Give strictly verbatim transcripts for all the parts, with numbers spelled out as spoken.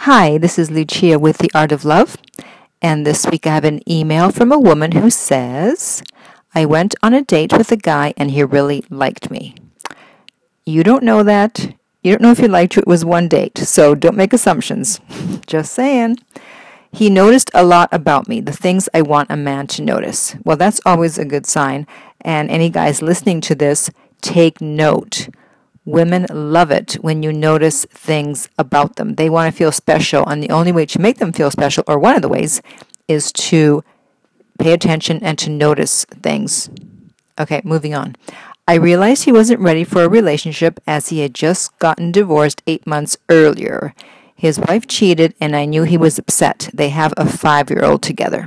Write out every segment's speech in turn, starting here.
Hi, this is Lucia with The Art of Love, and this week I have an email from a woman who says, I went on a date with a guy and he really liked me. You don't know that. You don't know if he liked you. It was one date, so don't make assumptions. Just saying. He noticed a lot about me, the things I want a man to notice. Well, that's always a good sign, and any guys listening to this, take note. Women love it when you notice things about them. They want to feel special, and the only way to make them feel special, or one of the ways, is to pay attention and to notice things. Okay, moving on. I realized he wasn't ready for a relationship as he had just gotten divorced eight months earlier. His wife cheated, and I knew he was upset. They have a five-year-old together.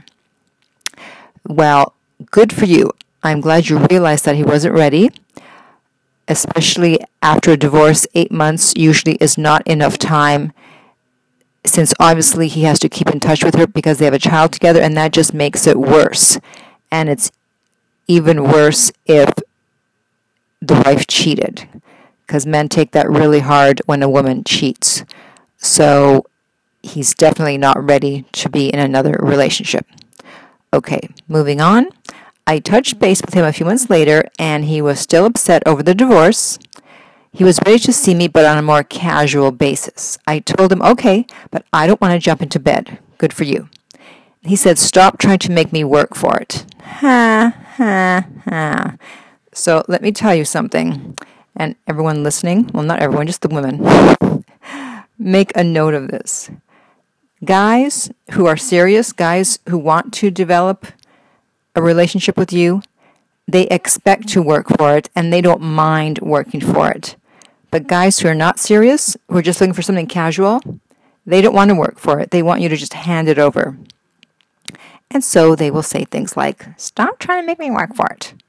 Well, good for you. I'm glad you realized that he wasn't ready. Especially after a divorce, eight months usually is not enough time, since obviously he has to keep in touch with her because they have a child together, and that just makes it worse. And it's even worse if the wife cheated, because men take that really hard when a woman cheats. So he's definitely not ready to be in another relationship. Okay, moving on. I touched base with him a few months later, and he was still upset over the divorce. He was ready to see me, but on a more casual basis. I told him, okay, but I don't want to jump into bed. Good for you. He said, stop trying to make me work for it. Ha, ha, ha. So let me tell you something, and everyone listening, well, not everyone, just the women, make a note of this. Guys who are serious, guys who want to develop a relationship with you, they expect to work for it, and they don't mind working for it. But guys who are not serious, who are just looking for something casual, they don't want to work for it. They want you to just hand it over. And so they will say things like, stop trying to make me work for it.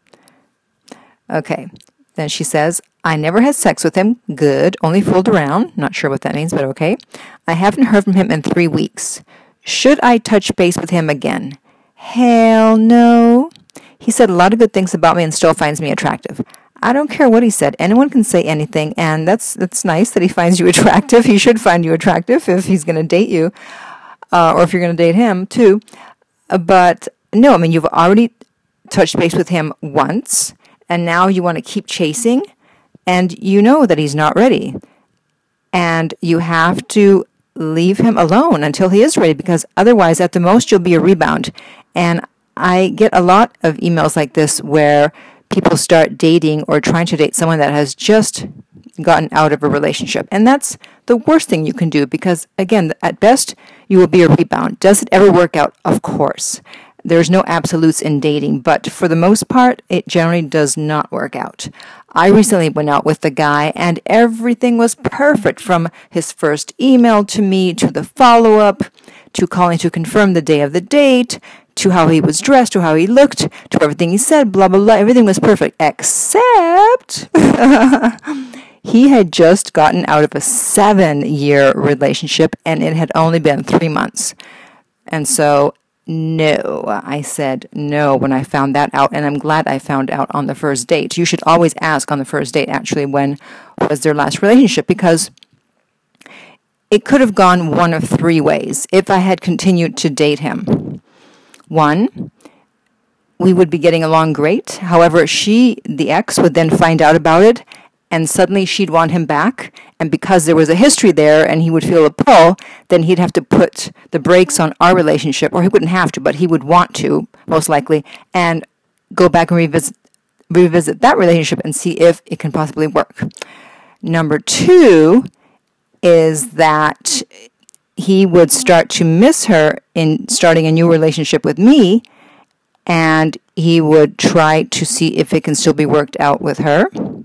Okay. Then she says, I never had sex with him. Good. Only fooled around. Not sure what that means, but okay. I haven't heard from him in three weeks. Should I touch base with him again? Hell no. He said a lot of good things about me and still finds me attractive. I don't care what he said. Anyone can say anything, and that's that's nice that he finds you attractive. He should find you attractive if he's going to date you, uh, or if you're going to date him too. Uh, but no, I mean, you've already touched base with him once, and now you want to keep chasing, and you know that he's not ready. And you have to leave him alone until he is ready, because otherwise, at the most, you'll be a rebound. And I get a lot of emails like this where people start dating or trying to date someone that has just gotten out of a relationship. And that's the worst thing you can do, because, again, at best, you will be a rebound. Does it ever work out? Of course. There's no absolutes in dating, but for the most part, it generally does not work out. I recently went out with the guy, and everything was perfect, from his first email to me, to the follow-up, to calling to confirm the day of the date, to how he was dressed, to how he looked, to everything he said, blah, blah, blah. Everything was perfect, except he had just gotten out of a seven-year relationship, and it had only been three months. And so, no, I said no when I found that out, and I'm glad I found out on the first date. You should always ask on the first date, actually, when was their last relationship, because it could have gone one of three ways if I had continued to date him. One, we would be getting along great. However, she, the ex, would then find out about it, and suddenly she'd want him back. And because there was a history there and he would feel a pull, then he'd have to put the brakes on our relationship, or he wouldn't have to, but he would want to, most likely, and go back and revisit, revisit that relationship and see if it can possibly work. Number two is that he would start to miss her in starting a new relationship with me, and he would try to see if it can still be worked out with her.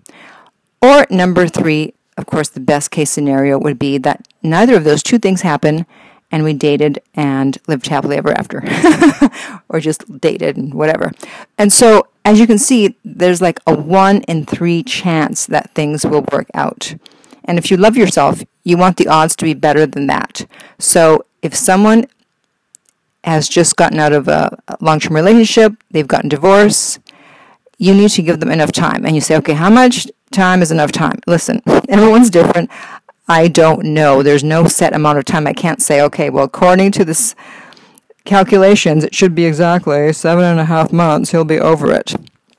Or number three, of course, the best case scenario would be that neither of those two things happen, and we dated and lived happily ever after, or just dated and whatever. And so, as you can see, there's like a one in three chance that things will work out. And if you love yourself, you want the odds to be better than that. So if someone has just gotten out of a long-term relationship, they've gotten divorced, you need to give them enough time. And you say, okay, how much time is enough time? Listen, everyone's different. I don't know. There's no set amount of time. I can't say, okay, well, according to this calculations, it should be exactly seven and a half months. He'll be over it.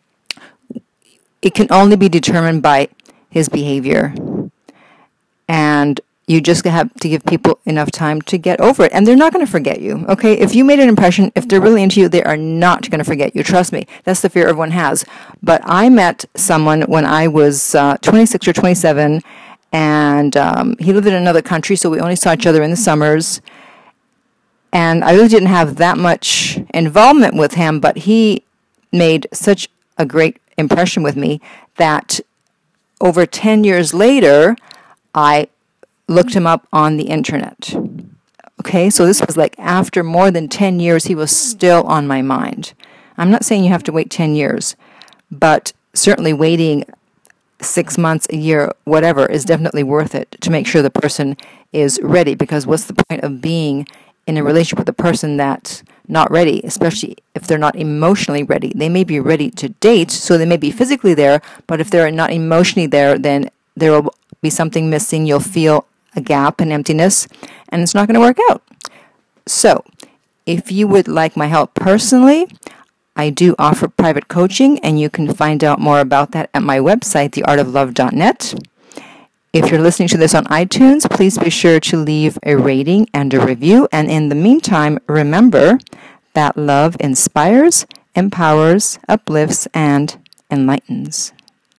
It can only be determined by his behavior. And you just have to give people enough time to get over it. And they're not going to forget you, okay? If you made an impression, if they're really into you, they are not going to forget you. Trust me. That's the fear everyone has. But I met someone when I was uh, twenty-six or twenty-seven, and um, he lived in another country, so we only saw each other in the summers. And I really didn't have that much involvement with him, but he made such a great impression with me that over ten years later, I looked him up on the internet. Okay, so this was like after more than ten years, he was still on my mind. I'm not saying you have to wait ten years, but certainly waiting six months, a year, whatever, is definitely worth it to make sure the person is ready. Because what's the point of being in a relationship with a person that's not ready, especially if they're not emotionally ready? They may be ready to date, so they may be physically there, but if they're not emotionally there, then there will be something missing. You'll feel a gap and emptiness, and it's not going to work out. So, if you would like my help personally, I do offer private coaching, and you can find out more about that at my website, the art of love dot net. If you're listening to this on iTunes, please be sure to leave a rating and a review. And in the meantime, remember that love inspires, empowers, uplifts, and enlightens.